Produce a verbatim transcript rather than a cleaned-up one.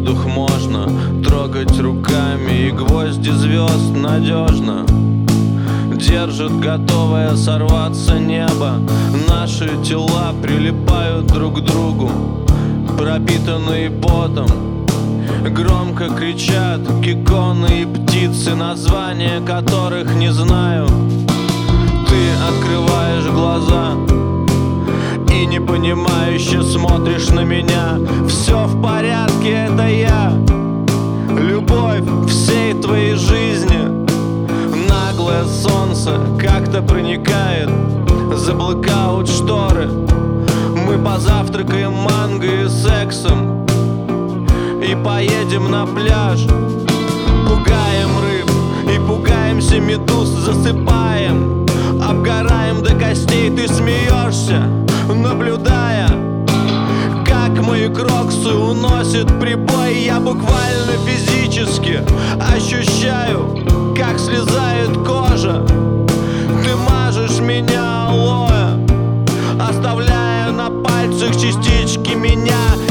воздух можно трогать руками, и гвозди звезд надежно держит готовое сорваться небо. Наши тела прилипают друг к другу, пропитанные потом. Громко кричат гекконы и птицы, названия которых не знаю. Ты открываешь глаза и непонимающе смотришь на меня. Все в порядке, это я, любовь всей твоей жизни. Наглое солнце как-то проникает за блэкаут шторы. Мы позавтракаем манго и сексом и поедем на пляж. Пугаем рыб и пугаемся медуз, засыпаем, обгораем до костей. Ты смеешься, наблюдая, как мои кроксы уносит прибой. Я буквально физически ощущаю, как слезает кожа. Ты мажешь меня алоэ, оставляя на пальцах частички меня.